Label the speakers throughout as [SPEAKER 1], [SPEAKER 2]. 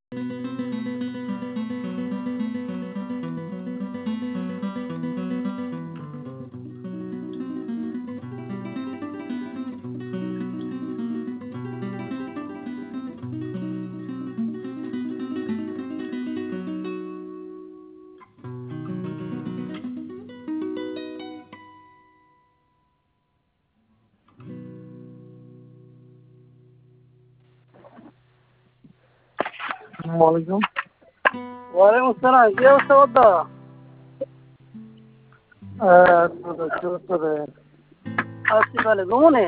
[SPEAKER 1] ওয়ালাইকুম।
[SPEAKER 2] ওয়ালাইকুম আসসালাম। কি অবস্থা বলতো? আসছি তাহলে ঘুমনে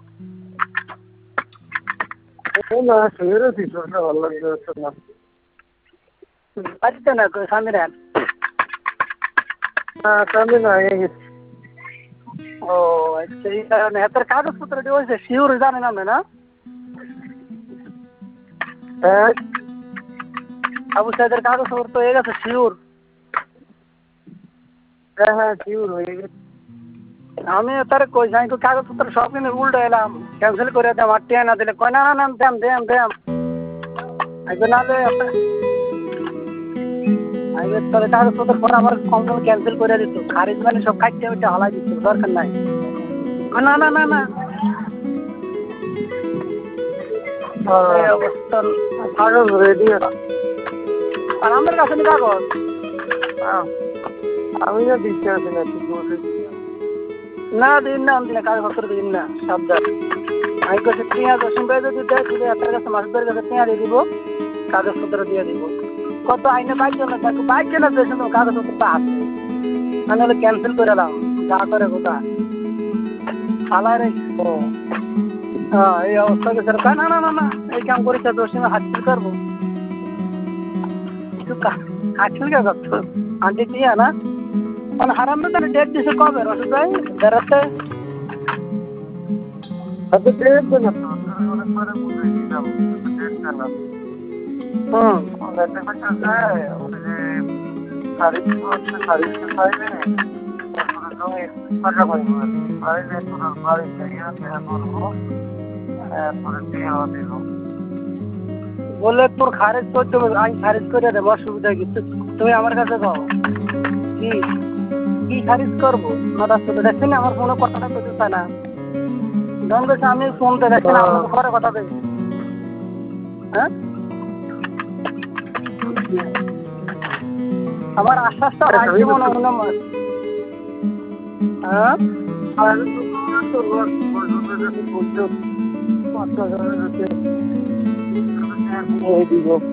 [SPEAKER 2] আচ্ছা না সামনে দেন। ও আচ্ছা, এই কারণে হাতের কাগজপত্র হয়েছে শিওর জানে না না আবু সাইদের কাগজপত্র তো হয়ে গেছে শিওর।
[SPEAKER 1] হ্যাঁ শিওর হয়ে গেছে।
[SPEAKER 2] আমি তার কই যাই তো কাগজপত্র সব কিনে উল্টো এলাম, ক্যান্সেল করে দেম আর টিয়া না দিলে কয় না না দেম দেম দেম আগে নাহলে আগে তাহলে কাগজপত্র পরে আমার কম ক্যান্সেল করে দিত, খারিজ মানে সব কাটতে ওইটা হলাই দিত, দরকার নাই। না না না না এই অবস্থা।
[SPEAKER 1] কাগজ রেডি।
[SPEAKER 2] আর আমার কাছে নি কাগজ।
[SPEAKER 1] আমি না দিতে আসি না, তুই বসে
[SPEAKER 2] না দিন না আমি কাগজপত্র দিন না সাবধান। আমি কাছে টিয়া দশ টাকা যদি দেয় তুই আপনার কাছে মাসুদের কাছে টিয়া দিয়ে দিব, কাগজপত্র দিয়ে দিব। কত আইনে বাইক না থাকো বাইক কেনার জন্য কাগজপত্র আছে, আমি হলে ক্যান্সেল করে এলাম যা করে কোথা ফালাই রে। হ্যাঁ এই অবস্থা স্যার না না না না এই কাম করি তো দোষ হাসিল করবো হাসিল কে করতো আন্টি টিয়া না মানে হারাম না তাহলে ডেট দিছে কবে রসদ ভাই বেড়াতে বলে তোর খারেজ করতে হবে, আমি খারিজ করে দেবো, অসুবিধা কিছু তুমি আমার কাছে পাও কি কি খারিজ করবো না দেখছি না আমার ফোনে কথাটা করতে চায় না যখন গেছে আমি ফোনতে দেখছি না আমার ঘরে কথা দেয়। হ্যাঁ আমার আশ্বাসটা হয় মনে মনে হ্যাঁ